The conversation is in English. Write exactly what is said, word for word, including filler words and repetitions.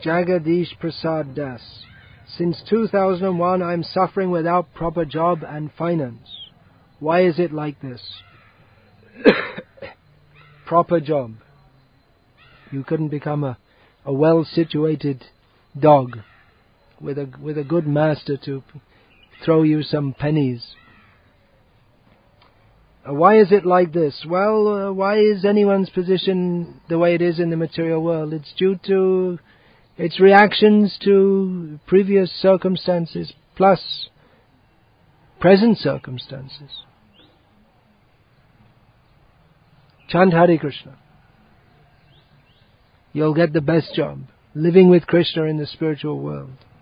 Jagadish Prasad Das. Since two thousand one, I'm suffering without proper job and finance. Why is it like this? Proper job. You couldn't become a, a well-situated dog with a, with a good master to throw you some pennies. Uh, why is it like this? Well, uh, why is anyone's position the way it is in the material world? It's due to its reactions to previous circumstances plus present circumstances. Chant Hare Krishna. You'll get the best job, living with Krishna in the spiritual world.